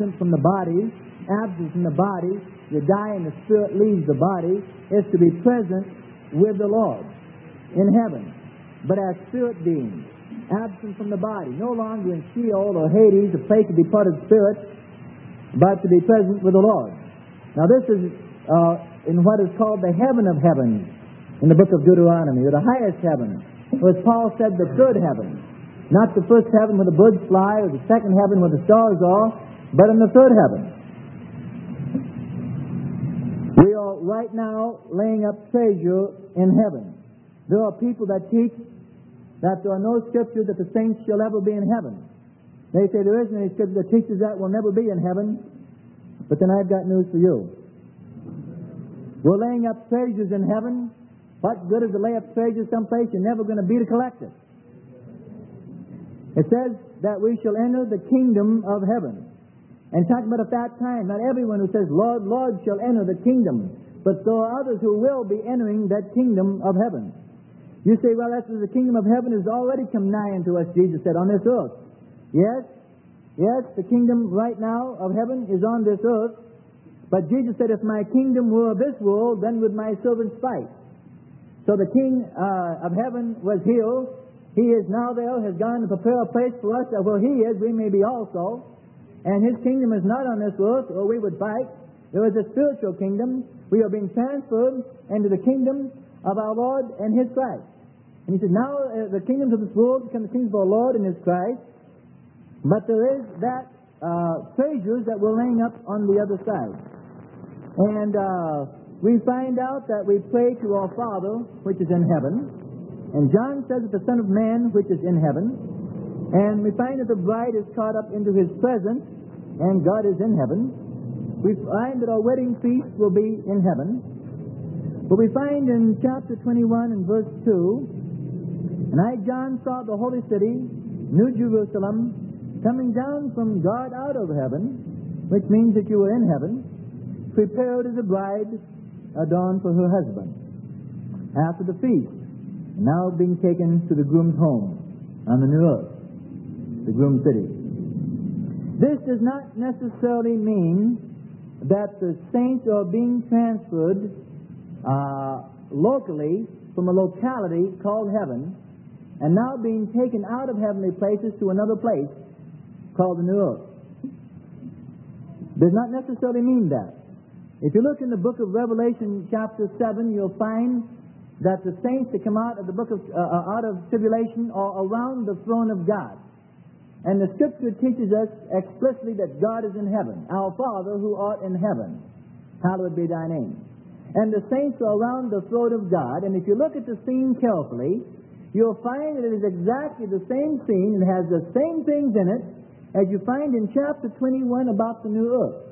absent from the body, you die and the spirit leaves the body, is to be present with the Lord in heaven, but as spirit beings, absent from the body, no longer in Sheol or Hades, a place to be part of the spirit, but to be present with the Lord. Now this is in what is called the heaven of heavens in the book of Deuteronomy, or the highest heaven, or as Paul said, the third heaven. Not the first heaven where the birds fly, or the second heaven where the stars are, but in the third heaven. We are right now laying up treasure in heaven. There are people that teach that there are no scriptures that the saints shall ever be in heaven. They say there isn't any scripture that teaches that we'll never be in heaven. But then I've got news for you. We're laying up treasures in heaven. What good is to lay up treasures someplace you're never going to be to collect it? It says that we shall enter the kingdom of heaven. And talking about at that time, not everyone who says, Lord, Lord, shall enter the kingdom. But there are others who will be entering that kingdom of heaven. You say, well, that's the kingdom of heaven has already come nigh unto us, Jesus said, on this earth. Yes, the kingdom right now of heaven is on this earth. But Jesus said, if my kingdom were of this world, then would my servants fight. So the King of heaven was here. He is now there, has gone to prepare a place for us that where He is, we may be also. And His kingdom is not on this earth, or we would fight. There is a spiritual kingdom. We are being transferred into the kingdom of our Lord and His Christ. And He said, now the kingdoms of this world become the kingdoms of our Lord and His Christ. But there is that treasures that we're laying up on the other side. And we find out that we pray to our Father, which is in heaven. And John says that the Son of Man, which is in heaven. And we find that the bride is caught up into His presence, and God is in heaven. We find that our wedding feast will be in heaven. But we find in chapter 21 and verse 2, and I, John, saw the holy city, New Jerusalem, coming down from God out of heaven, which means that you were in heaven, prepared as a bride adorned for her husband. After the feast, now being taken to the groom's home on the new earth, the groom city. This does not necessarily mean that the saints are being transferred locally from a locality called heaven and now being taken out of heavenly places to another place called the new earth. Does not necessarily mean that. If you look in the book of Revelation chapter 7, you'll find that the saints that come out of the book of out of tribulation are around the throne of God. And the Scripture teaches us explicitly that God is in heaven. Our Father who art in heaven, hallowed be thy name. And the saints are around the throne of God. And if you look at the scene carefully, you'll find that it is exactly the same scene. It has the same things in it as you find in chapter 21 about the new earth.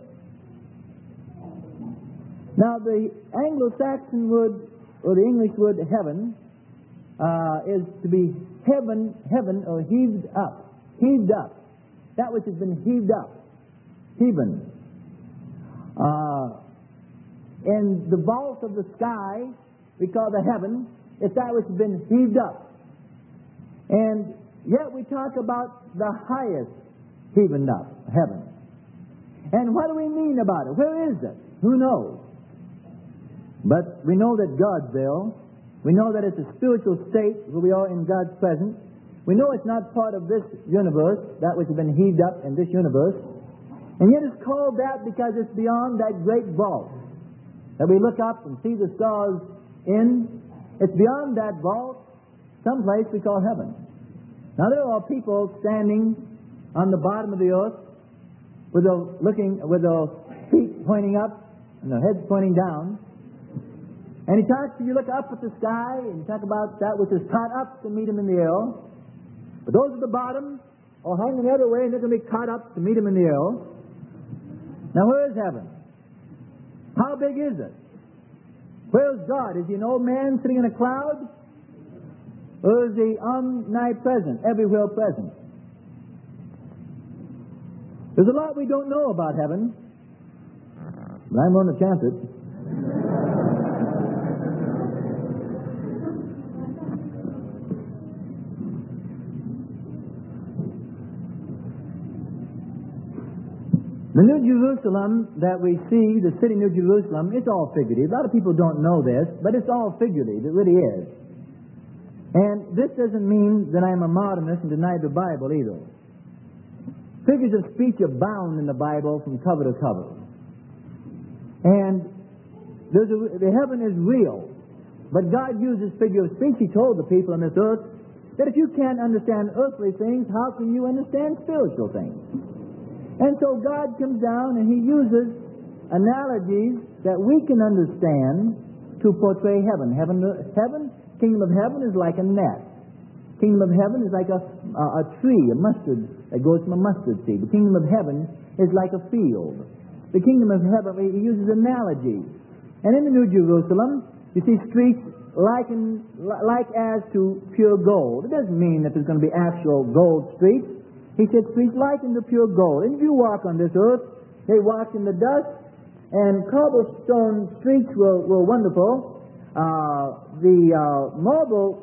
Now, the Anglo-Saxon word, or the English word heaven, is to be heaven, or heaved up. Heaved up. That which has been heaved up. Heaven. In the vault of the sky, we call the heaven, it's that which has been heaved up. And yet we talk about the highest heaven up, heaven. And what do we mean about it? Where is it? Who knows? But we know that God's there. We know that it's a spiritual state where we are in God's presence. We know it's not part of this universe, that which has been heaved up in this universe. And yet it's called that because it's beyond that great vault that we look up and see the stars in. It's beyond that vault, someplace we call heaven. Now there are people standing on the bottom of the earth with their feet pointing up and their heads pointing down. And he talks, you look up at the sky and talk about that which is caught up to meet him in the air. But those at the bottom are hanging the other way and they're going to be caught up to meet him in the air. Now where is heaven? How big is it? Where is God? Is He an old man sitting in a cloud? Or is He omnipresent, everywhere present? There's a lot we don't know about heaven, but I'm going to chance it. The New Jerusalem that we see, the city New Jerusalem, it's all figurative. A lot of people don't know this, but it's all figurative. It really is. And this doesn't mean that I'm a modernist and deny the Bible either. Figures of speech abound in the Bible from cover to cover. And the heaven is real. But God uses figure of speech. He told the people on this earth that if you can't understand earthly things, how can you understand spiritual things? And so God comes down and He uses analogies that we can understand to portray heaven. Kingdom of heaven is like a net. Kingdom of heaven is like a tree, a mustard that goes from a mustard seed. The kingdom of heaven is like a field. The kingdom of heaven, He uses analogies. And in the New Jerusalem, you see streets like as to pure gold. It doesn't mean that there's going to be actual gold streets. He said streets likened to pure gold. And if you walk on this earth, they walk in the dust, and cobblestone streets were wonderful. The marble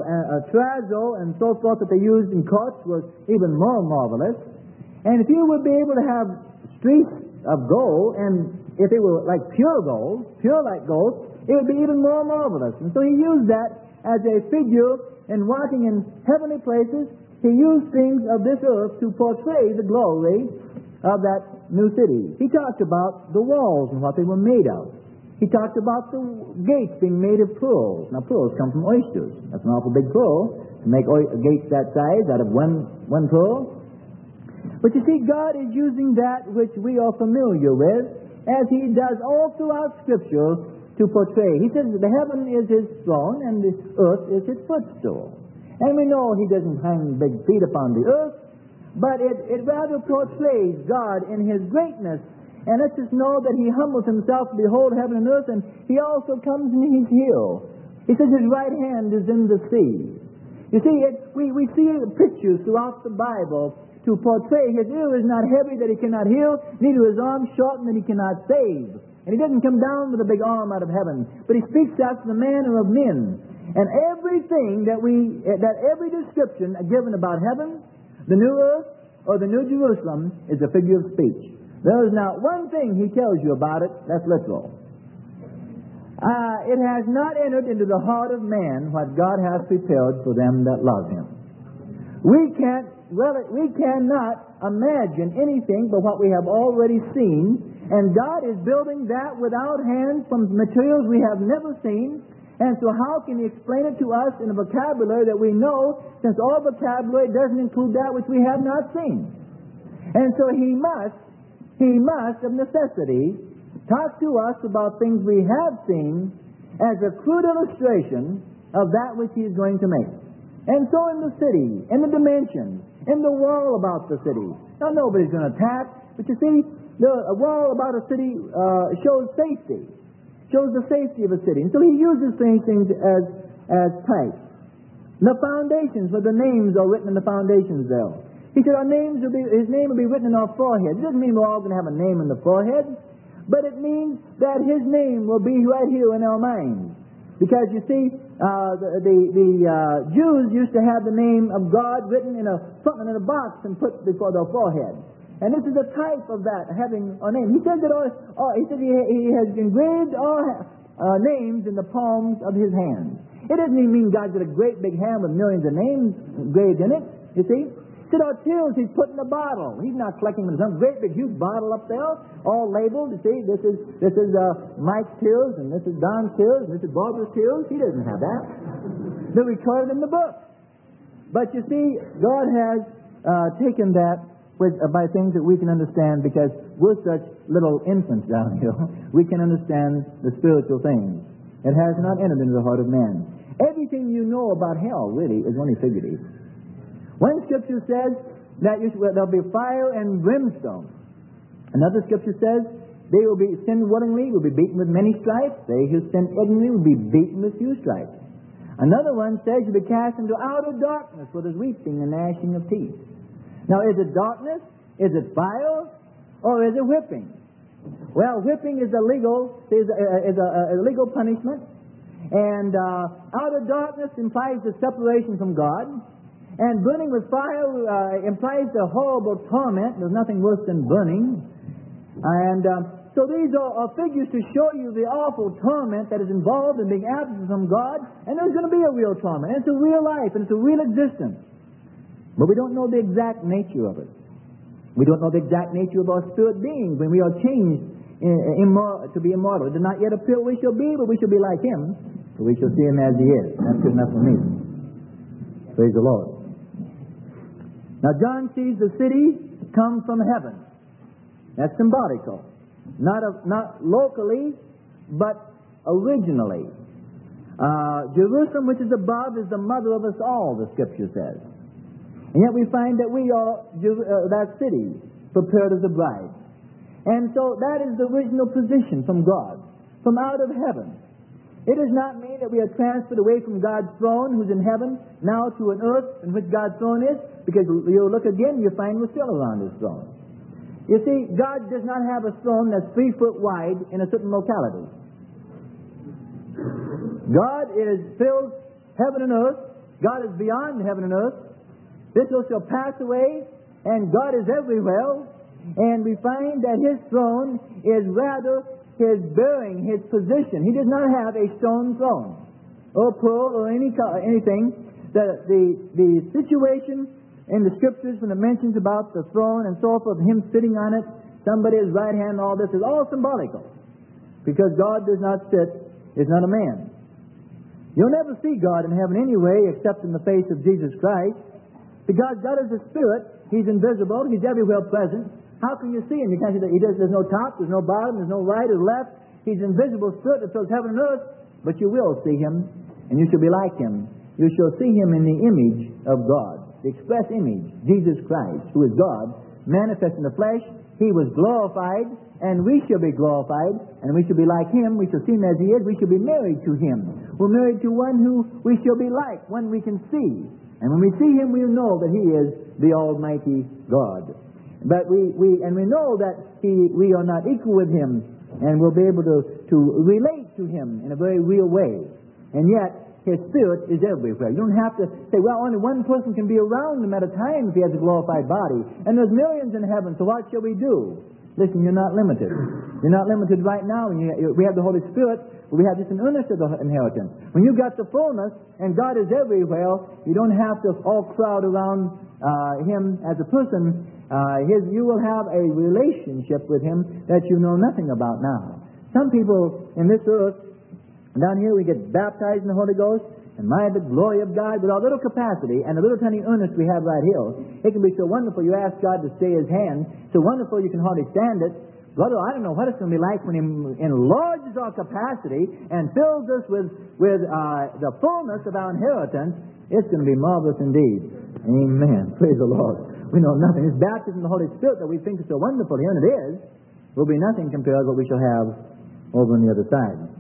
terrazzo and so forth that they used in courts was even more marvelous. And if you would be able to have streets of gold, and if they were like pure gold, pure like gold, it would be even more marvelous. And so He used that as a figure in walking in heavenly places. He used things of this earth to portray the glory of that new city. He talked about the walls and what they were made of. He talked about the gates being made of pearls. Now, pearls come from oysters. That's an awful big pearl to make gates that size out of one pearl. But you see, God is using that which we are familiar with, as He does all throughout Scripture, to portray. He says the heaven is His throne and the earth is His footstool. And we know He doesn't hang big feet upon the earth, but it rather portrays God in His greatness. And lets us know that He humbles Himself to behold heaven and earth, and He also comes and He's here. He says His right hand is in the sea. You see, we see pictures throughout the Bible to portray His ear is not heavy that He cannot heal, neither His arm shortened that He cannot save. And He doesn't come down with a big arm out of heaven, but He speaks out to the manner of men. And everything that every description given about heaven, the new earth, or the New Jerusalem is a figure of speech. There is not one thing He tells you about it that's literal. It has not entered into the heart of man what God has prepared for them that love Him. We cannot imagine anything but what we have already seen, and God is building that without hands from materials we have never seen. And so how can He explain it to us in a vocabulary that we know, since all vocabulary doesn't include that which we have not seen? And so He must, of necessity, talk to us about things we have seen as a crude illustration of that which He is going to make. And so in the city, in the dimensions, in the wall about the city. Now nobody's going to attack, but you see, a wall about a city shows safety. Shows the safety of a city. And so He uses things as types. The foundations, where the names are written in the foundations there. He said His name will be written in our forehead. It doesn't mean we're all going to have a name in the forehead, but it means that His name will be right here in our minds. Because you see, the Jews used to have the name of God written in something in a box and put before their forehead. And this is a type of that, having a name. He said that He has engraved our names in the palms of His hands. It doesn't even mean God's got a great big hand with millions of names engraved in it, you see. He said our tears He's put in a bottle. He's not collecting them in some great big huge bottle up there, all labeled. You see, this is Mike's tears, and this is Don's tears, and this is Barbara's tears. He doesn't have that. They're recorded in the book. But you see, God has taken that by things that we can understand, because we're such little infants down here. We can understand the spiritual things. It has not entered into the heart of man. Everything you know about hell, really, is only figurative. One Scripture says that there'll be fire and brimstone. Another Scripture says they will be sinned willingly, will be beaten with many stripes. They who sin ignorantly will be beaten with few stripes. Another one says you'll be cast into outer darkness, where there's weeping and gnashing of teeth. Now, is it darkness? Is it fire? Or is it whipping? Well, whipping is a legal punishment. And outer darkness implies the separation from God. And burning with fire implies a horrible torment. There's nothing worse than burning. And so these are figures to show you the awful torment that is involved in being absent from God. And there's going to be a real torment. And it's a real life, and it's a real existence. But we don't know the exact nature of it. We don't know the exact nature of our spirit beings when we are changed to be immortal. It does not yet appear what we shall be, but we shall be like Him, for we shall see Him as He is. That's good enough for me. Praise the Lord. Now John sees the city come from heaven. That's symbolical. Not locally, but originally. Jerusalem, which is above, is the mother of us all, the Scripture says. And yet we find that we are that city, prepared as a bride. And so that is the original position from God, from out of heaven. It does not mean that we are transferred away from God's throne, who's in heaven, now to an earth in which God's throne is, because you look again, you find we're still around His throne. You see, God does not have a throne that's 3 foot wide in a certain locality. God fills heaven and earth. God is beyond heaven and earth. This earth shall pass away, and God is everywhere. And we find that His throne is rather His bearing, His position. He does not have a stone throne, or pearl, or anything. The situation in the Scriptures, when it mentions about the throne and so forth, Him sitting on it, somebody at His right hand, all this is all symbolical. Because God does not sit, is not a man. You'll never see God in heaven anyway, except in the face of Jesus Christ. Because God is a spirit, He's invisible, He's everywhere present. How can you see Him? You can't see that there's no top, there's no bottom, there's no right or left. He's an invisible spirit that fills heaven and earth, but you will see Him, and you shall be like Him. You shall see Him in the image of God, the express image, Jesus Christ, who is God, manifest in the flesh. He was glorified, and we shall be glorified, and we shall be like Him. We shall see Him as He is. We shall be married to Him. We're married to one who we shall be like, one we can see. And when we see Him, we'll know that He is the Almighty God. But we know that we are not equal with Him, and we'll be able to relate to Him in a very real way. And yet, His Spirit is everywhere. You don't have to say, well, only one person can be around Him at a time if He has a glorified body. And there's millions in heaven, so what shall we do? Listen, you're not limited. You're not limited right now. We have the Holy Spirit, but we have just an earnest of the inheritance. When you've got the fullness, and God is everywhere, you don't have to all crowd around Him as a person. You will have a relationship with Him that you know nothing about now. Some people in this earth, down here we get baptized in the Holy Ghost, and the glory of God, with our little capacity and the little tiny earnest we have right here, it can be so wonderful you ask God to stay His hand, so wonderful you can hardly stand it. Brother, I don't know what it's going to be like when He enlarges our capacity and fills us with the fullness of our inheritance. It's going to be marvelous indeed. Amen. Praise the Lord. We know nothing. This baptism of the Holy Spirit that we think is so wonderful here, and it is, will be nothing compared to what we shall have over on the other side.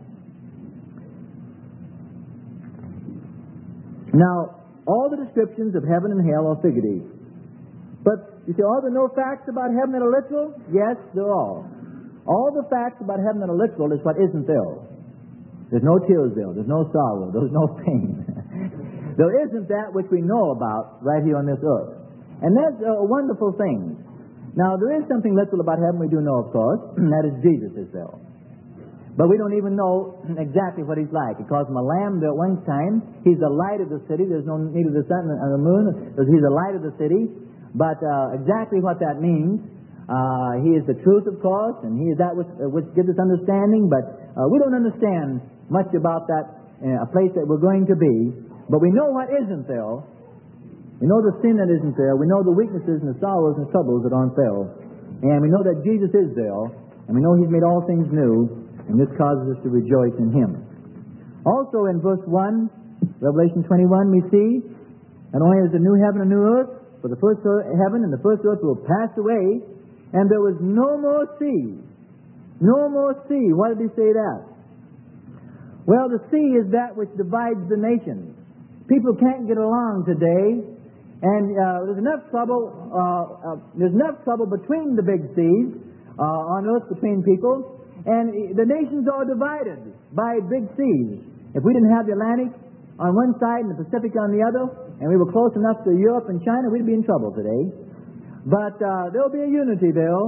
Now, all the descriptions of heaven and hell are figurative. But, you say, are there no facts about heaven that are literal? Yes, there are. All the facts about heaven that are literal is what isn't there. There's no tears there. There's no sorrow. There's no pain. There isn't that which we know about right here on this earth. And that's a wonderful thing. Now, there is something literal about heaven we do know, of course, and that is Jesus is there. But we don't even know exactly what He's like. He calls Him a lamb there at one time. He's the light of the city. There's no need of the sun and the moon. He's the light of the city. But exactly what that means, He is the truth, of course, and He is that which gives us understanding. But we don't understand much about that a place that we're going to be. But we know what isn't there. We know the sin that isn't there. We know the weaknesses and the sorrows and troubles that aren't there. And we know that Jesus is there. And we know He's made all things new. And this causes us to rejoice in Him. Also in verse 1, Revelation 21, we see, not only is the new heaven and new earth, but the first heaven and the first earth will pass away, and there was no more sea. No more sea. Why did He say that? Well, the sea is that which divides the nations. People can't get along today, and there's enough trouble between the big seas on earth between people. And the nations are divided by big seas. If we didn't have the Atlantic on one side and the Pacific on the other, and we were close enough to Europe and China, we'd be in trouble today. But there'll be a unity there,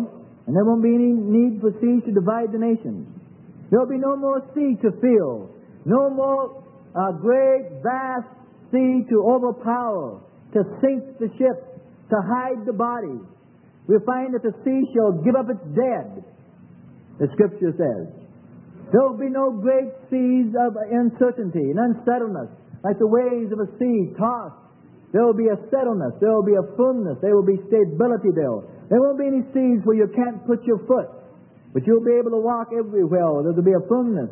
And there won't be any need for seas to divide the nations. There'll be no more sea to fill. No more great, vast sea to overpower, to sink the ship, to hide the body. We'll find that the sea shall give up its dead, the Scripture says. There'll be no great seas of uncertainty and unsettledness, like the waves of a sea tossed. There will be a settledness. There will be a firmness. There will be stability there. There won't be any seas where you can't put your foot, but you'll be able to walk everywhere. There will be a firmness.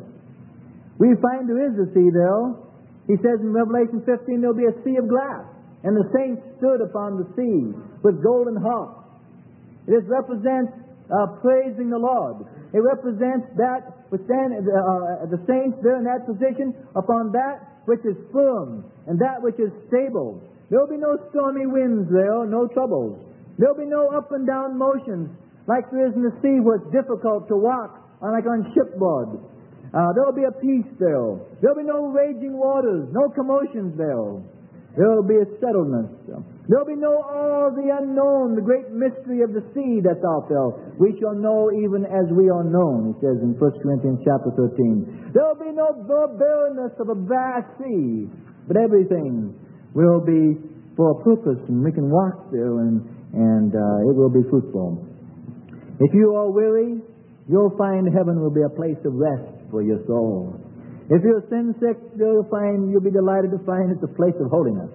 We find there is a sea there. He says in Revelation 15 there will be a sea of glass, and the saints stood upon the sea with golden harps. It represents praising the Lord. It represents that which the saints there in that position upon that which is firm and that which is stable. There will be no stormy winds there, no troubles. There will be no up and down motions like there is in the sea where it's difficult to walk, like on shipboard. There will be a peace there. There will be no raging waters, no commotions there. There will be a settledness. There will be no all the unknown, the great mystery of the sea that's out there. We shall know even as we are known, he says in 1 Corinthians chapter 13. There will be no barrenness of a vast sea, but everything will be for a purpose, and we can walk there, and it will be fruitful. If you are weary, you'll find heaven will be a place of rest for your soul. If you're sin sick, you'll be delighted to find it's a place of holiness.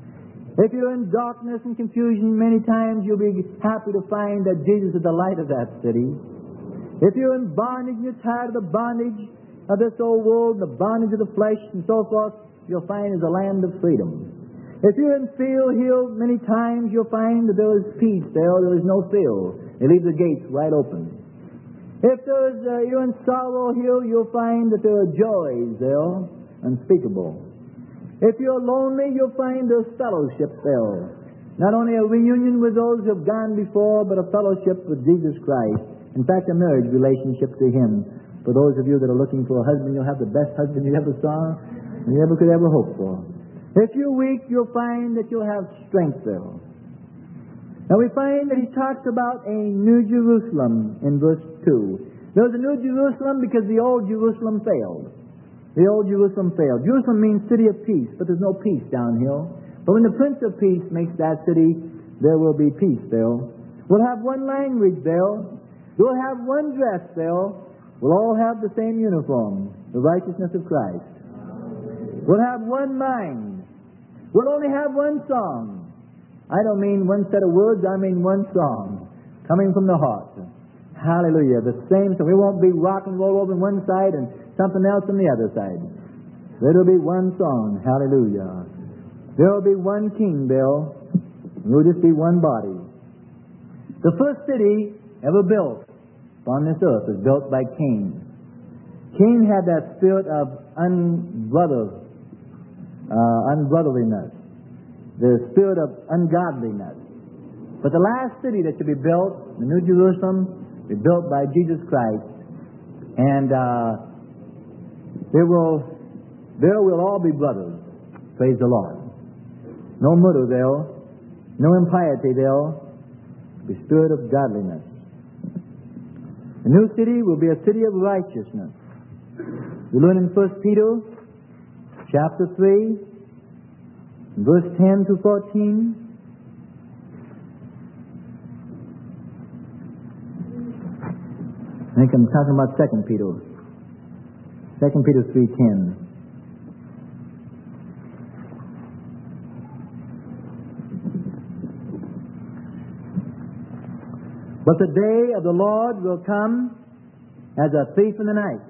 If you're in darkness and confusion, many times you'll be happy to find that Jesus is the light of that city. If you're in bondage and you're tired of the bondage of this old world, the bondage of the flesh and so forth, you'll find is a land of freedom. If you're in fear here, many times you'll find that there is peace there. There is no fear. They leave the gates wide open. If you're in sorrow here, you'll find that there are joys there, unspeakable. If you're lonely, you'll find there's fellowship there. Not only a reunion with those who have gone before, but a fellowship with Jesus Christ. In fact, a marriage relationship to Him. For those of you that are looking for a husband, you'll have the best husband you ever saw and you ever could ever hope for. If you're weak, you'll find that you'll have strength there. Now we find that he talks about a New Jerusalem in verse 2. There was a New Jerusalem because the old Jerusalem failed. The old Jerusalem failed. Jerusalem means city of peace, but there's no peace down here. But when the Prince of Peace makes that city, there will be peace there. We'll have one language there. We'll have one dress there. We'll all have the same uniform, the righteousness of Christ. We'll have one mind. We'll only have one song. I don't mean one set of words, I mean one song coming from the heart. Hallelujah. The same, so we won't be rock and roll over on one side and something else on the other side. There'll be one song. Hallelujah. There'll be one king, Bill. We'll just be one body. The first city ever built on this earth was built by Cain. Cain had that spirit of unbrotherliness, the spirit of ungodliness. But the last city that should be built, the New Jerusalem, is built by Jesus Christ, and there will all be brothers. Praise the Lord. No murder there, no impiety there, the spirit of godliness. The new city will be a city of righteousness. We learn in 1 Peter chapter 3, verse 10 to 14. I think I'm talking about 2 Peter. 2 Peter 3:10. But the day of the Lord will come as a thief in the night,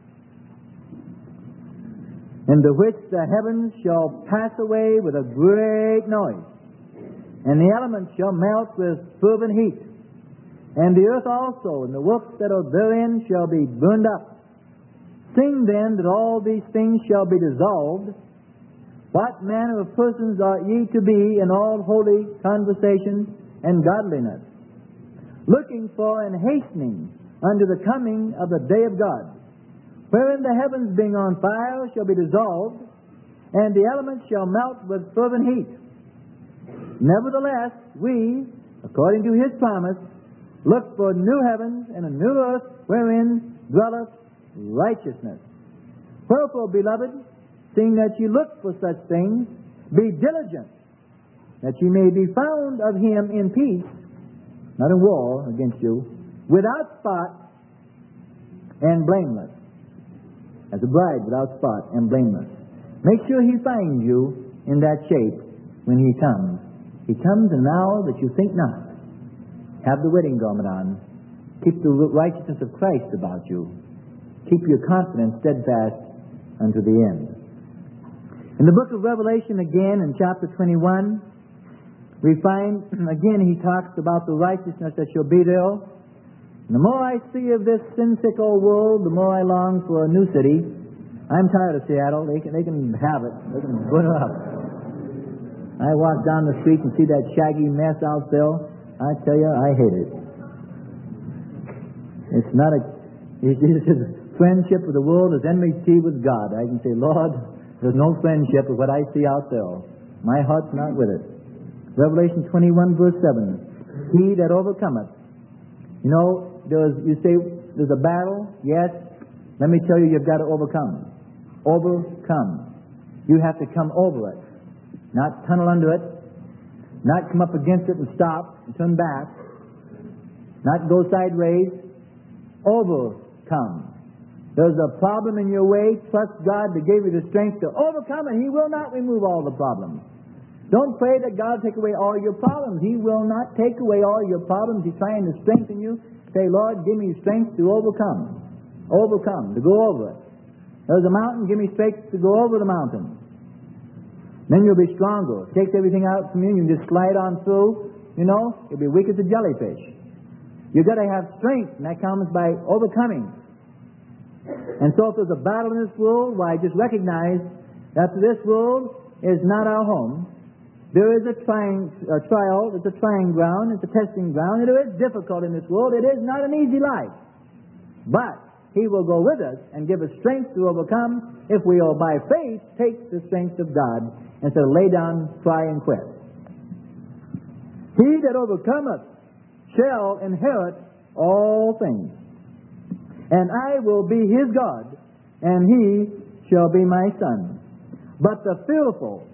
in the which the heavens shall pass away with a great noise, and the elements shall melt with fervent heat, and the earth also, and the works that are therein shall be burned up. Seeing then that all these things shall be dissolved, what manner of persons ought ye to be in all holy conversation and godliness, looking for and hastening unto the coming of the day of God, wherein the heavens being on fire shall be dissolved, and the elements shall melt with fervent heat. Nevertheless, we, according to His promise, Look for new heavens and a new earth wherein dwelleth righteousness. Wherefore, beloved, seeing that ye look for such things, be diligent, that ye may be found of him in peace, not in war against you, without spot and blameless. As a bride without spot and blameless. Make sure he finds you in that shape when he comes. He comes in an hour that you think not. Have the wedding garment on. Keep the righteousness of Christ about you. Keep your confidence steadfast unto the end. In the book of Revelation again, in chapter 21, we find, again, he talks about the righteousness that shall be there. And the more I see of this sin-sick old world, the more I long for a new city. I'm tired of Seattle. They can have it. They can put it up. I walk down the street and see that shaggy mess out there. I tell you, I hate it. It's not a... Jesus says, friendship with the world is enmity with God. I can say, Lord, there's no friendship with what I see out there. My heart's not with it. Revelation 21, verse 7. He that overcometh. You know, you say there's a battle. Yes. Let me tell you, you've got to overcome. Overcome. You have to come over it. Not tunnel under it. Not come up against it and stop and turn back. Not go sideways. Overcome. There's a problem in your way. Trust God to give you the strength to overcome it. He will not remove all the problems. Don't pray that God will take away all your problems. He will not take away all your problems. He's trying to strengthen you. Say, Lord, give me strength to overcome. Overcome, to go over it. There's a mountain, give me strength to go over the mountain. Then you'll be stronger. It takes everything out from you, you can just slide on through. You know, you'll be weak as a jellyfish. You've got to have strength, and that comes by overcoming. And so if there's a battle in this world, why, just recognize that this world is not our home. There is a trial, it's a trying ground, it's a testing ground, and it is difficult in this world. It is not an easy life. But He will go with us and give us strength to overcome if we will, by faith, take the strength of God instead of lay down, cry, and quit. He that overcometh shall inherit all things. And I will be his God, and he shall be my son. But the fearful,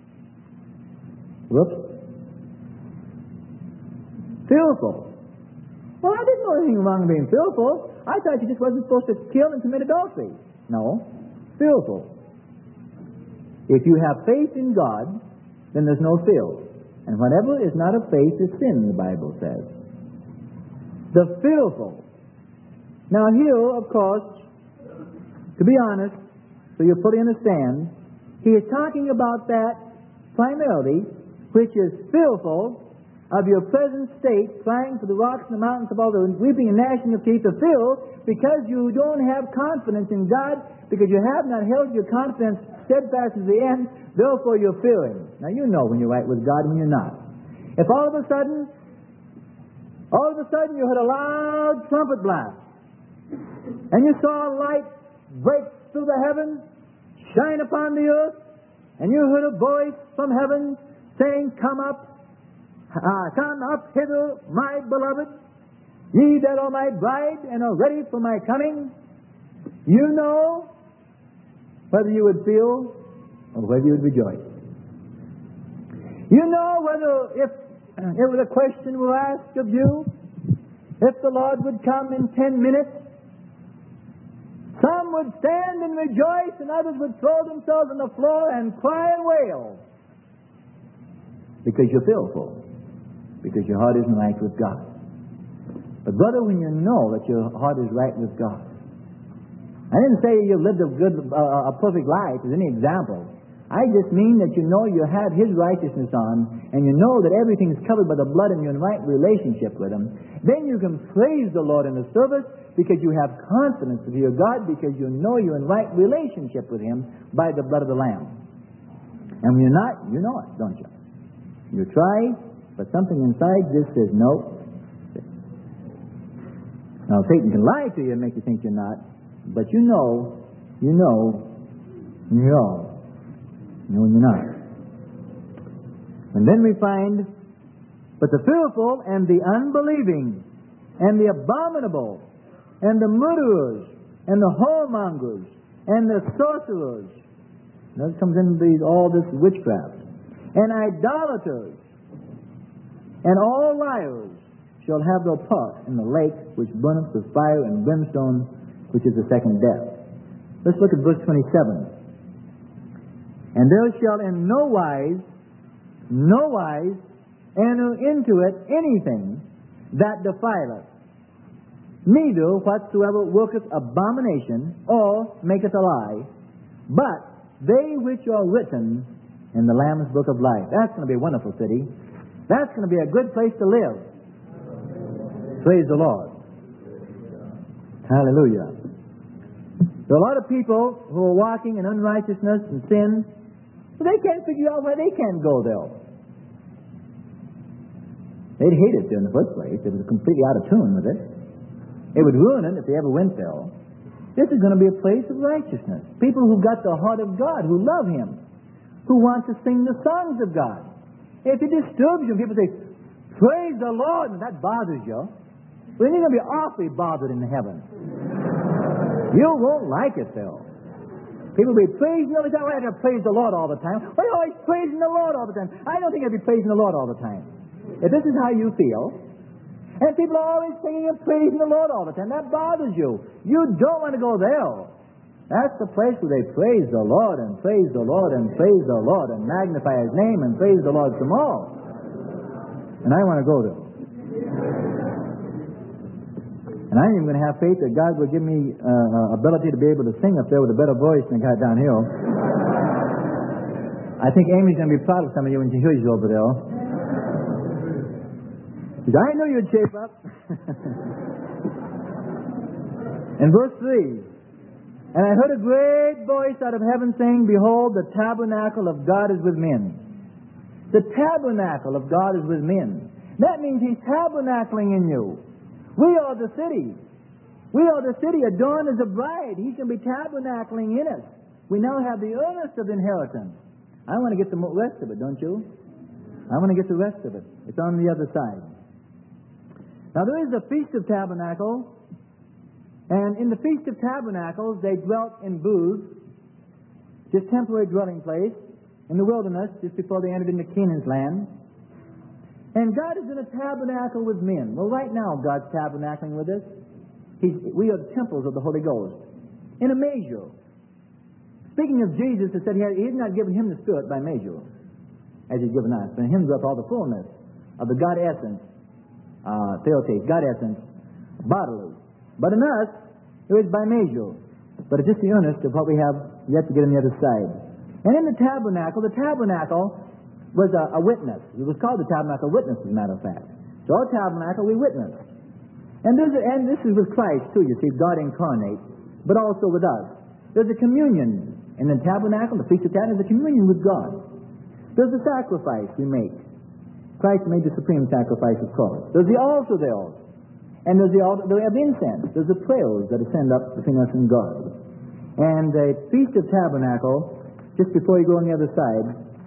fearful. Well, I didn't know anything wrong with being fearful. I thought you just wasn't supposed to kill and commit adultery. No, fearful. If you have faith in God, then there's no fear. And whatever is not of faith is sin, the Bible says. The fearful. Now here, of course, to be honest, so you fully understand, he is talking about that primarily, which is fearful of your present state, crying for the rocks and the mountains of all the weeping and gnashing of teeth, of fear, because you don't have confidence in God, because you have not held your confidence steadfast to the end, therefore you're fearing. Now you know when you're right with God and when you're not. If all of a sudden you heard a loud trumpet blast, and you saw a light break through the heavens, shine upon the earth, and you heard a voice from heaven saying, come up hither, my beloved, ye that are my bride and are ready for my coming, you know whether you would feel or whether you would rejoice. You know whether, if it was a question were asked of you, if the Lord would come in 10 minutes, some would stand and rejoice, and others would throw themselves on the floor and cry and wail. Because you're fearful. Because your heart isn't right with God. But brother, when you know that your heart is right with God, I didn't say you've lived a perfect life as any example. I just mean that you know you have His righteousness on, and you know that everything is covered by the blood and you're in right relationship with Him. Then you can praise the Lord in the service because you have confidence of your God, because you know you're in right relationship with Him by the blood of the Lamb. And when you're not, you know it, don't you? You try, but something inside just says no. Now Satan can lie to you and make you think you're not, but you know when you're not. And then we find, but the fearful and the unbelieving and the abominable, and the murderers, and the whoremongers, and the sorcerers. That comes into all this witchcraft. And idolaters, and all liars shall have their part in the lake which burneth with fire and brimstone, which is the second death. Let's look at verse 27. And there shall in no wise enter into it anything that defileth, neither whatsoever worketh abomination or maketh a lie, but they which are written in the Lamb's book of life. That's going to be a wonderful city. That's going to be a good place to live. Praise the Lord. Hallelujah. There are a lot of people who are walking in unrighteousness and sin, but they can't figure out why they can't go there. They'd hate it there in the first place. It was completely out of tune with it. It would ruin it if they ever went there. This is going to be a place of righteousness. People who've got the heart of God, who love Him, who want to sing the songs of God. If it disturbs you, people say, praise the Lord, and that bothers you, well, then you're going to be awfully bothered in heaven. You won't like it, though. People will be praising all the time. Why do I praise the Lord all the time? Why are you always praising the Lord all the time? I don't think I'd be praising the Lord all the time. If this is how you feel, and people are always singing and praising the Lord all the time, that bothers you. You don't want to go there. That's the place where they praise the Lord and praise the Lord and praise the Lord and magnify His name and praise the Lord some more. And I want to go there. And I'm even going to have faith that God will give me ability to be able to sing up there with a better voice than I got down here. I think Amy's going to be proud of some of you when she hears you over there. Because I knew you'd shape up. In verse 3, and I heard a great voice out of heaven saying, behold, the tabernacle of God is with men. The tabernacle of God is with men. That means He's tabernacling in you. We are the city. We are the city adorned as a bride. He's going to be tabernacling in us. We now have the earnest of inheritance. I want to get the rest of it, don't you? I want to get the rest of it. It's on the other side. Now there is the Feast of Tabernacle. And in the Feast of Tabernacles, they dwelt in booths, just temporary dwelling place, in the wilderness, just before they entered into Canaan's land. And God is in a tabernacle with men. Well, right now, God's tabernacling with us. We are the temples of the Holy Ghost, in a measure. Speaking of Jesus, it said He had not given Him the Spirit by measure, as He's given us. But in Him dwelt all the fullness of the God essence, theotes, God essence, bodily. But in us, it is by measure. But it's just the earnest of what we have yet to get on the other side. And in the tabernacle was a witness. It was called the tabernacle witness, as a matter of fact. So our tabernacle, we witness. And this is with Christ, too, you see, God incarnate, but also with us. There's a communion in the tabernacle, the Feast of Tabernacles, there's a communion with God. There's a sacrifice we make. Christ made the supreme sacrifice, of course. There's the altar there. And there's the altar, we have incense. There's the prayers that ascend up between us and God. And the Feast of Tabernacle, just before you go on the other side,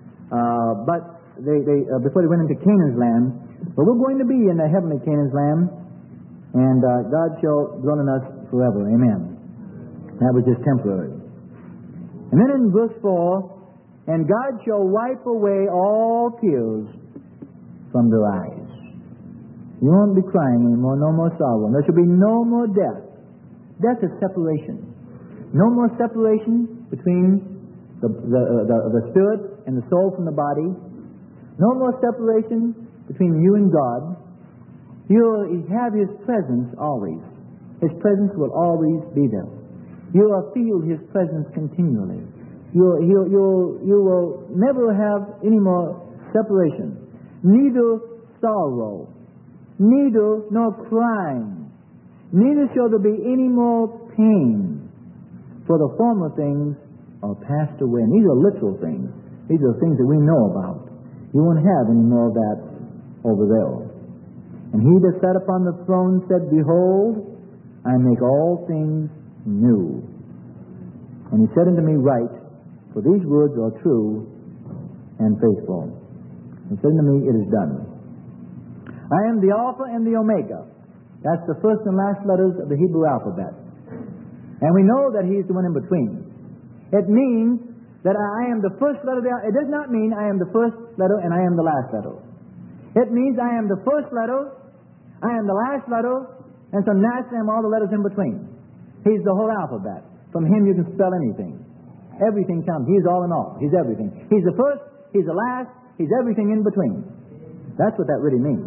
before they went into Canaan's land, but we're going to be in the heavenly Canaan's land, and God shall dwell in us forever. Amen. That was just temporary. And then in verse 4, and God shall wipe away all tears from their eyes. You won't be crying anymore, no more sorrow. There shall be no more death. Death is separation. No more separation between the spirit and the soul from the body. No more separation between you and God. You'll have His presence always. His presence will always be there. You will feel His presence continually. You will never have any more separation. Neither sorrow, neither nor crying, neither shall there be any more pain, for the former things are passed away. And these are literal things. These are things that we know about. You won't have any more of that over there. And He that sat upon the throne said, behold, I make all things new. And He said unto me, write, for these words are true and faithful. He said unto me, it is done. I am the Alpha and the Omega, That's the first and last letters of the Hebrew alphabet. And we know that He's the one in between. It means that I am the first letter of the alphabet. It does not mean I am the first letter and I am the last letter. It means I am the first letter, I am the last letter, and so naturally I am all the letters in between. He's the whole alphabet. From Him you can spell anything. Everything comes. He's all in all. He's everything. He's the first, He's the last, He's everything in between. That's what that really means.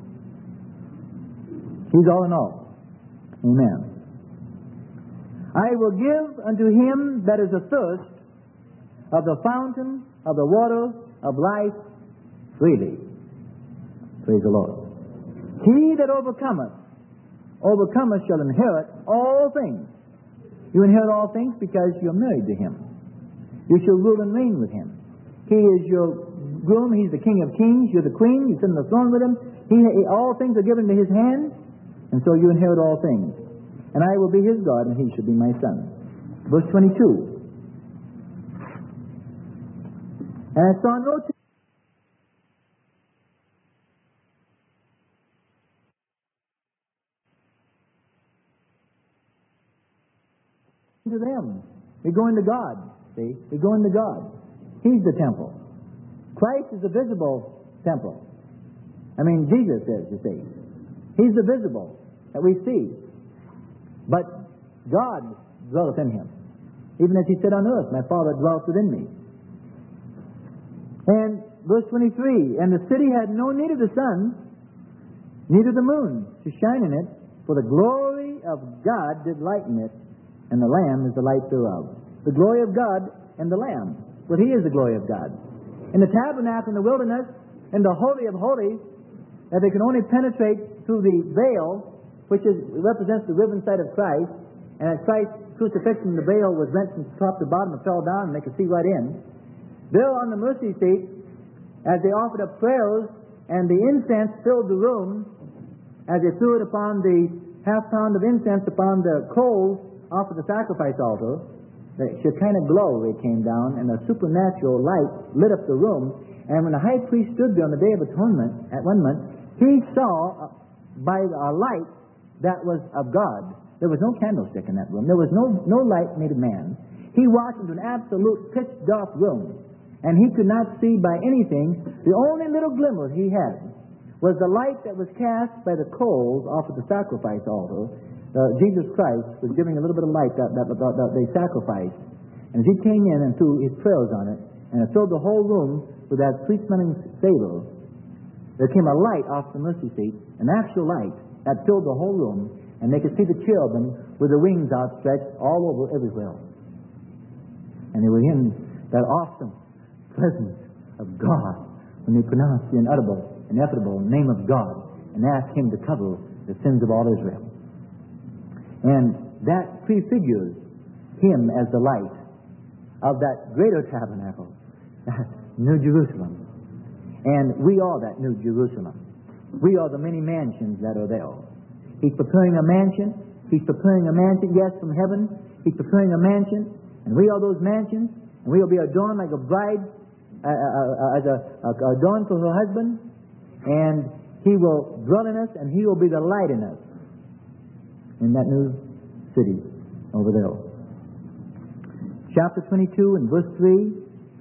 He's all in all. Amen. I will give unto him that is athirst of the fountain of the water of life freely. Praise the Lord. He that overcometh shall inherit all things. You inherit all things because you're married to Him. You shall rule and reign with Him. He is your groom. He's the King of kings. You're the queen. You sit on the throne with Him. All things are given to His hand, and so you inherit all things. And I will be His God, and He shall be my son. Verse 22. And I saw no to them. We go into God. See? We go into God. He's the temple. Christ is the visible temple. I mean, Jesus is, you see. He's the visible that we see. But God dwelleth in Him. Even as He said on earth, my Father dwelleth within me. And verse 23, and the city had no need of the sun, neither the moon to shine in it, for the glory of God did lighten it, and the Lamb is the light thereof. The glory of God and the Lamb. For He is the glory of God. In the tabernacle in the wilderness, in the Holy of Holies, that they can only penetrate through the veil, which represents the riven side of Christ, and at Christ's crucifixion the veil was rent from top to bottom and fell down, and they could see right in. There on the mercy seat, as they offered up prayers, and the incense filled the room, as they threw it upon the half-pound of incense upon the coals off of the sacrifice altar, the Shekinah glory came down, and a supernatural light lit up the room. And when the high priest stood there on the Day of Atonement, at one moment, he saw by a light that was of God. There was no candlestick in that room. There was no light made of man. He walked into an absolute pitch-dark room, and he could not see by anything. The only little glimmer he had was the light that was cast by the coals off of the sacrifice altar. Jesus Christ was giving a little bit of light that they sacrificed. And as He came in and threw His prayers on it, and it filled the whole room with that sweet-smelling savor, there came a light off the mercy seat, an actual light, that filled the whole room, and they could see the cherubim with their wings outstretched all over everywhere. And they were in that awesome presence of God when they pronounced the ineffable name of God and asked Him to cover the sins of all Israel. And that prefigures Him as the light of that greater tabernacle, that New Jerusalem. And we are that New Jerusalem. We are the many mansions that are there. He's preparing a mansion. He's preparing a mansion, yes, from heaven. He's preparing a mansion, and we are those mansions, and we will be adorned like a bride, adorned for her husband, and He will dwell in us, and He will be the light in us, in that new city over there. Chapter 22 and verse 3,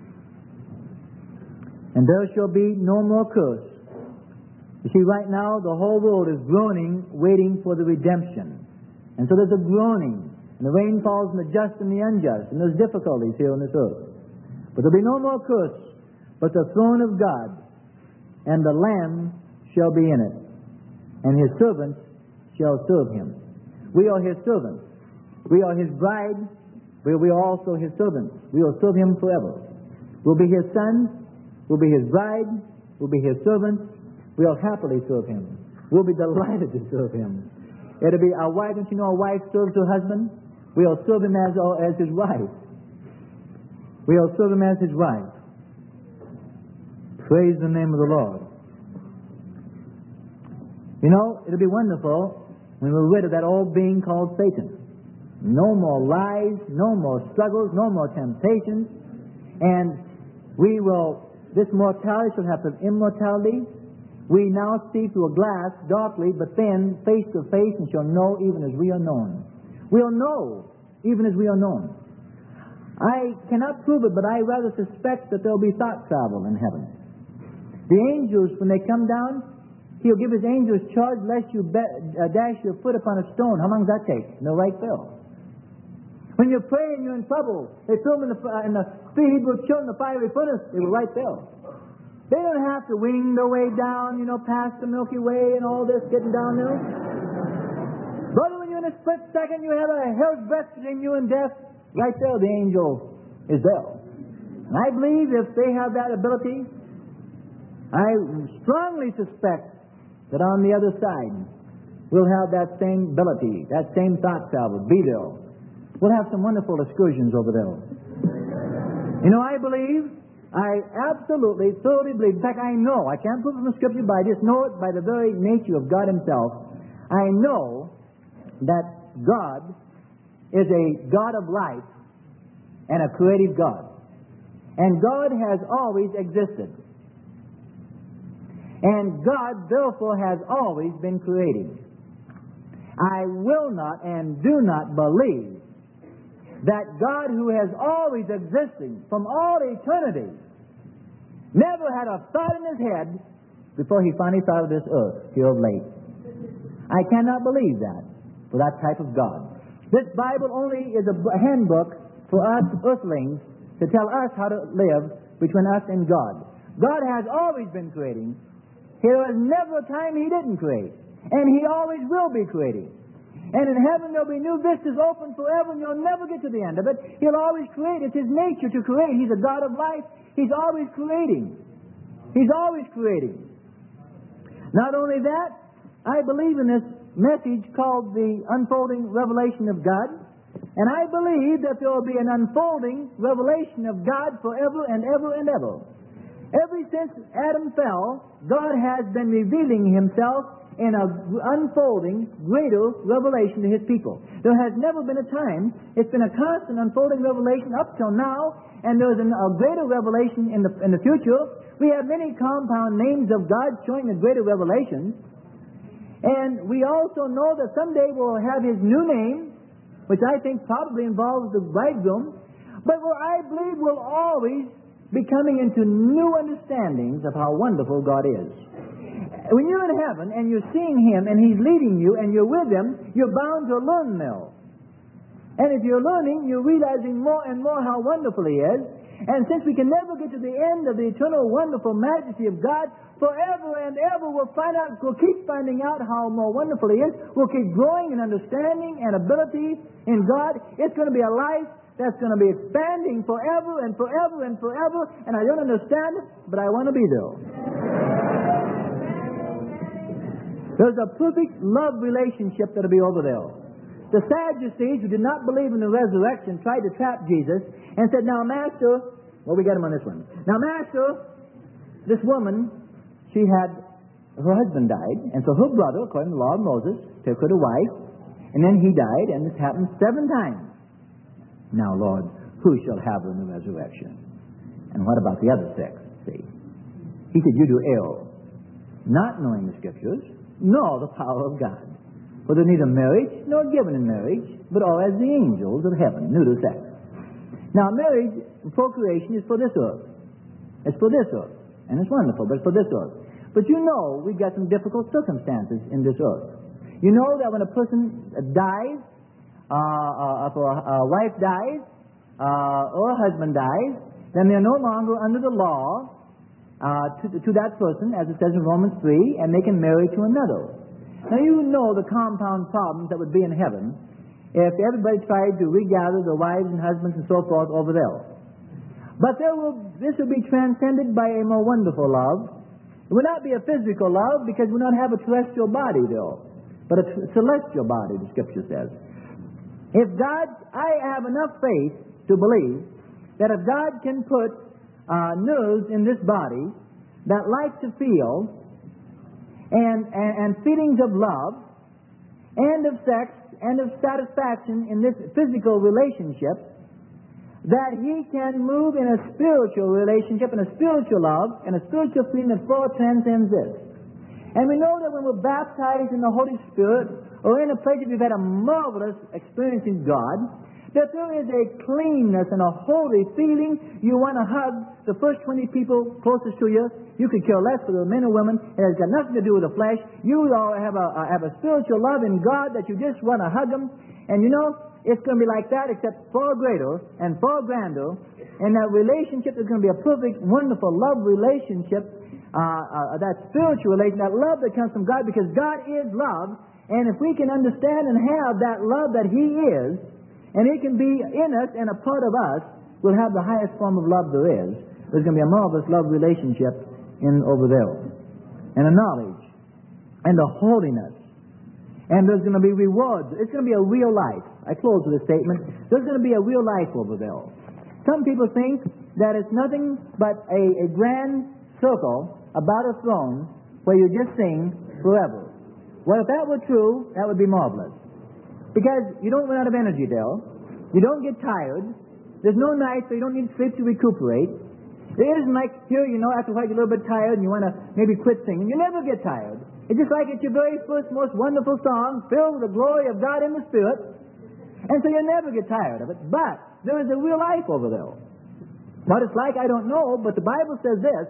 and there shall be no more curse. You see, right now, the whole world is groaning, waiting for the redemption. And so there's a groaning. And the rain falls on the just and the unjust. And there's difficulties here on this earth. But there'll be no more curse, but the throne of God, and the Lamb shall be in it. And His servants shall serve Him. We are His servants. We are His bride. We are also His servants. We will serve Him forever. We'll be His sons. We'll be His bride. We'll be His servants. We'll happily serve Him. We'll be delighted to serve Him. It'll be our wife. Don't you know a wife serves her husband? We'll serve him as His wife. We'll serve Him as His wife. Praise the name of the Lord. You know, it'll be wonderful when we're rid of that old being called Satan. No more lies, no more struggles, no more temptations. And we will, this mortality shall have immortality. We now see through a glass darkly, but then face to face, and shall know even as we are known. We'll know even as we are known. I cannot prove it, but I rather suspect that there'll be thought travel in heaven. The angels, when they come down, He'll give His angels charge lest you dash your foot upon a stone. How long does that take? No, right there. When you're praying, you're in trouble. They throw them in the three Hebrew children, the fiery furnace. They were right there. They don't have to wing their way down, past the Milky Way and all this getting down there. Brother, when you're in a split second, you have a hell's breath between you and death. Right there, the angel is there. And I believe if they have that ability, I strongly suspect that on the other side, we'll have that same ability, that same thought travel, be there. We'll have some wonderful excursions over there. I absolutely, thoroughly believe, in fact, I know, I can't prove it from Scripture, but I just know it by the very nature of God Himself. I know that God is a God of life and a creative God. And God has always existed. And God, therefore, has always been creative. I will not and do not believe that God, who has always existed from all eternity, never had a thought in His head before He finally thought of this earth here of late. I cannot believe that for that type of God. This Bible only is a handbook for us earthlings to tell us how to live between us and God. God has always been creating. There was never a time He didn't create. And He always will be creating. And in heaven there'll be new vistas open forever, and you'll never get to the end of it. He'll always create. It's His nature to create. He's a God of life. He's always creating. He's always creating. Not only that, I believe in this message called the unfolding revelation of God. And I believe that there will be an unfolding revelation of God forever and ever and ever. Ever since Adam fell, God has been revealing Himself in an unfolding, greater revelation to His people. There has never been a time. It's been a constant unfolding revelation up till now, and there's a greater revelation in the future. We have many compound names of God showing a greater revelation. And we also know that someday we'll have His new name, which I think probably involves the bridegroom, but I believe we'll always be coming into new understandings of how wonderful God is. When you're in heaven and you're seeing Him and He's leading you and you're with Him, you're bound to learn now. And if you're learning, you're realizing more and more how wonderful He is. And since we can never get to the end of the eternal wonderful majesty of God, forever and ever we'll keep finding out how more wonderful He is. We'll keep growing in understanding and ability in God. It's going to be a life that's going to be expanding forever and forever and forever. And I don't understand it, but I want to be there. There's a perfect love relationship that'll be over there. The Sadducees, who did not believe in the resurrection, tried to trap Jesus and said, "Now, Master," well, we got him on this one. "Now, Master, this woman, her husband died, and so her brother, according to the law of Moses, took her to wife, and then he died, and this happened 7 times. Now, Lord, who shall have her in the resurrection? And what about the other 6? See, He said, you do ill, not knowing the Scriptures, nor the power of God. For they're neither marriage nor given in marriage, but all as the angels of heaven, neuter sex." Now, marriage and procreation is for this earth. It's for this earth. And it's wonderful, but it's for this earth. But you know we've got some difficult circumstances in this earth. You know that when a person dies, if a wife dies, or a husband dies, then they're no longer under the law to that person, as it says in Romans 3, and they can marry to another. Now, you know the compound problems that would be in heaven if everybody tried to regather their wives and husbands and so forth over there. But this will be transcended by a more wonderful love. It will not be a physical love because we don't have a terrestrial body, though, but a celestial body, the Scripture says. I have enough faith to believe that if God can put nerves in this body that like to feel and feelings of love and of sex and of satisfaction in this physical relationship, that He can move in a spiritual relationship and a spiritual love and a spiritual feeling that far transcends this. And we know that when we're baptized in the Holy Spirit, or in a place that we've had a marvelous experience in God, that there is a cleanness and a holy feeling. You want to hug the first 20 people closest to you. You could care less for the men or women. It has got nothing to do with the flesh. You all have a spiritual love in God that you just want to hug them. And you know, it's going to be like that, except far greater and far grander. And that relationship is going to be a perfect, wonderful love relationship. That spiritual relation, that love that comes from God, because God is love. And if we can understand and have that love that He is, and He can be in us and a part of us, we'll have the highest form of love there is. There's going to be a marvelous love relationship in over there. And a knowledge. And a holiness. And there's going to be rewards. It's going to be a real life. I close with a statement. There's going to be a real life over there. Some people think that it's nothing but a grand circle about a throne where you just sing forever. Well, if that were true, that would be marvelous. Because you don't run out of energy there. You don't get tired. There's no night, so you don't need sleep to recuperate. It isn't like here, you know, after a while you're a little bit tired and you want to maybe quit singing. You never get tired. It's just like it's your very first, most wonderful song, filled with the glory of God in the Spirit. And so you never get tired of it. But there is a real life over there. What it's like, I don't know, but the Bible says this,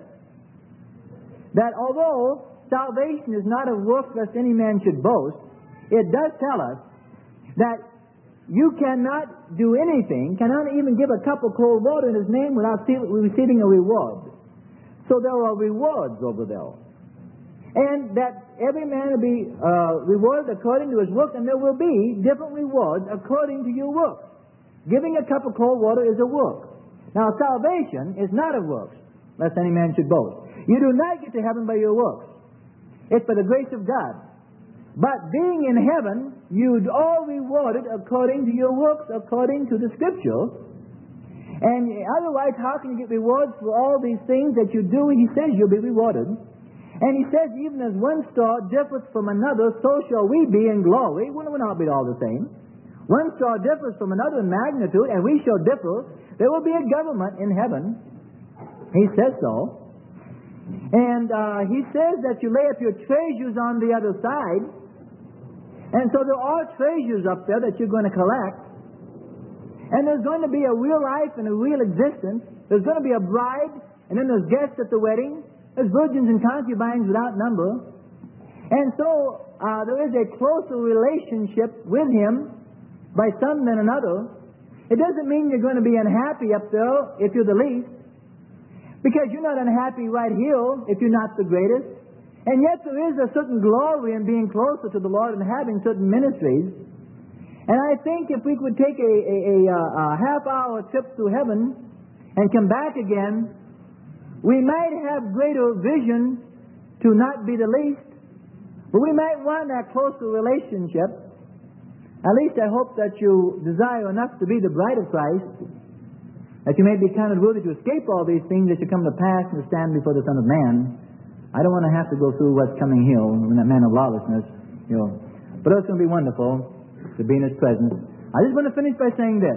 that although salvation is not of works lest any man should boast, it does tell us that you cannot do anything, cannot even give a cup of cold water in His name without receiving a reward. So there are rewards over there. And that every man will be rewarded according to his work, and there will be different rewards according to your work. Giving a cup of cold water is a work. Now, salvation is not of works, lest any man should boast. You do not get to heaven by your works. It's by the grace of God. But being in heaven, you're all rewarded according to your works, according to the Scripture. And otherwise, how can you get rewards for all these things that you do? He says you'll be rewarded. And He says, even as one star differs from another, so shall we be in glory. We'll not be all the same. One star differs from another in magnitude, and we shall differ. There will be a government in heaven. He says so. And He says that you lay up your treasures on the other side. And so there are treasures up there that you're going to collect. And there's going to be a real life and a real existence. There's going to be a bride, and then there's guests at the wedding. There's virgins and concubines without number. And so there is a closer relationship with Him by some than another. It doesn't mean you're going to be unhappy up there if you're the least. Because you're not unhappy right here if you're not the greatest. And yet there is a certain glory in being closer to the Lord and having certain ministries. And I think if we could take a half-hour trip to heaven and come back again, we might have greater vision to not be the least. But we might want that closer relationship. At least I hope that you desire enough to be the bride of Christ, that you may be counted worthy to escape all these things that should come to pass and to stand before the Son of Man. I don't want to have to go through what's coming here in that man of lawlessness, you know. But it's going to be wonderful to be in His presence. I just want to finish by saying this.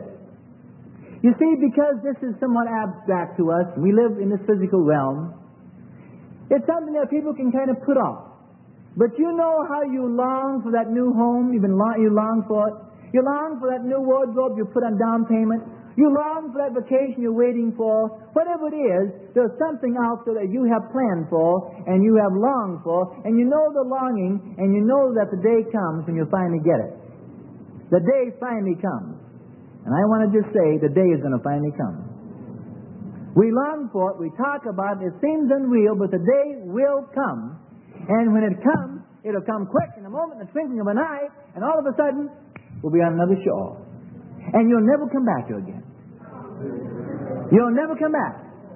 You see, because this is somewhat abstract to us, we live in this physical realm, it's something that people can kind of put off. But you know how you long for that new home, you long for it. You long for that new wardrobe you put on down payment. You long for that vacation you're waiting for. Whatever it is, there's something out there that you have planned for and you have longed for, and you know the longing, and you know that the day comes when you finally get it. The day finally comes. And I want to just say the day is going to finally come. We long for it, we talk about it, it seems unreal, but the day will come. And when it comes, it'll come quick in a moment, in the twinkling of an eye, and all of a sudden, we'll be on another shore. And you'll never come back here again. You'll never come back.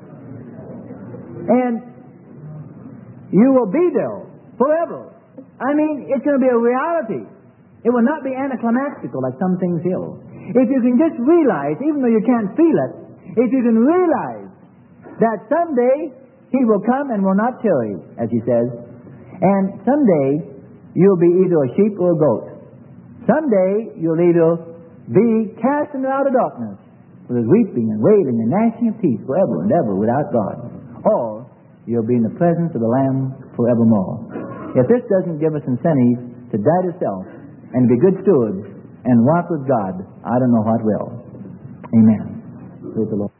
And you will be there forever. I mean, it's going to be a reality. It will not be anticlimactical like some things here. If you can just realize, even though you can't feel it, if you can realize that someday He will come and will not tarry, as He says, and someday you'll be either a sheep or a goat. Someday you'll either be cast into outer darkness, where there's weeping and wailing and gnashing of teeth forever and ever without God. Or you'll be in the presence of the Lamb forevermore. If this doesn't give us incentive to die to self and be good stewards and walk with God, I don't know what will. Amen. Praise the Lord.